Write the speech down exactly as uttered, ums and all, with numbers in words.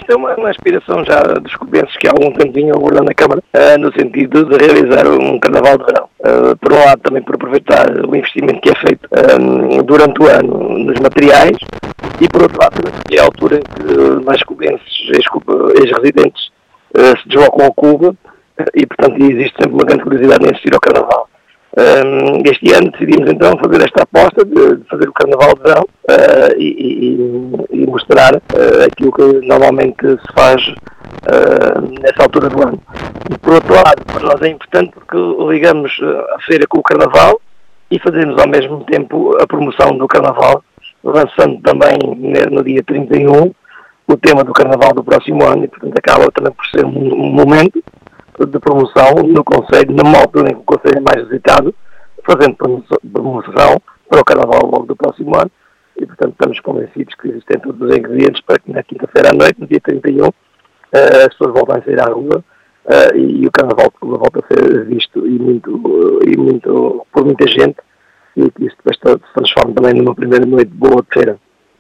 esta é uma, uma aspiração já dos cobenses que há algum tempo vinham abordando na Câmara, uh, no sentido de realizar um carnaval de verão. Uh, por um lado, também por aproveitar o investimento que é feito um, durante o ano nos materiais, e por outro lado, também é a altura em que mais cubenses, ex-residentes, uh, se deslocam ao Cuba, uh, e portanto existe sempre uma grande curiosidade em assistir ao carnaval. Um, este ano decidimos então fazer esta aposta de, de fazer o carnaval de verão uh, e, e, e mostrar uh, aquilo que normalmente se faz uh, nessa altura do ano. E por outro lado, para nós é importante porque ligamos a feira com o carnaval e fazemos ao mesmo tempo a promoção do carnaval, lançando também no dia trinta e um o tema do carnaval do próximo ano, e portanto acaba também por ser um, um momento de promoção no Conselho, na altura em que o Conselho é mais visitado, fazendo promoção para o Carnaval logo do próximo ano, e portanto estamos convencidos que existem todos os ingredientes para que na quinta-feira à noite, no dia trinta e um, uh, as pessoas voltem a sair à rua uh, e o Carnaval de Cuba volta a ser visto e muito, uh, e muito por muita gente, e que isto depois se transforma também numa primeira noite boa de feira.